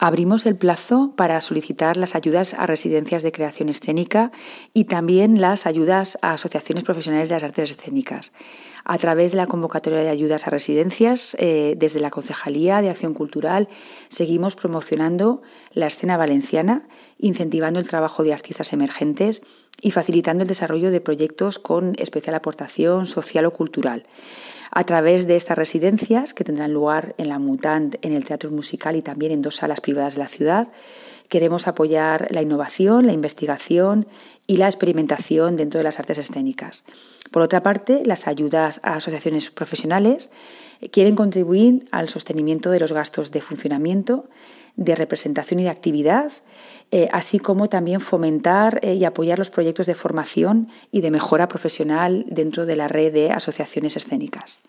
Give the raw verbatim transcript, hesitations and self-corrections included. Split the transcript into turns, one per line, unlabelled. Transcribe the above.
Abrimos el plazo para solicitar las ayudas a residencias de creación escénica y también las ayudas a asociaciones profesionales de las artes escénicas. A través de la convocatoria de ayudas a residencias, eh, desde la Concejalía de Acción Cultural, seguimos promocionando la escena valenciana, incentivando el trabajo de artistas emergentes y facilitando el desarrollo de proyectos con especial aportación social o cultural. A través de estas residencias, que tendrán lugar en la Mutant, en el Teatro Musical y también en dos salas privadas de la ciudad, queremos apoyar la innovación, la investigación y la experimentación dentro de las artes escénicas. Por otra parte, las ayudas a asociaciones profesionales quieren contribuir al sostenimiento de los gastos de funcionamiento, de representación y de actividad, eh, así como también fomentar eh, y apoyar los proyectos de formación y de mejora profesional dentro de la red de asociaciones escénicas.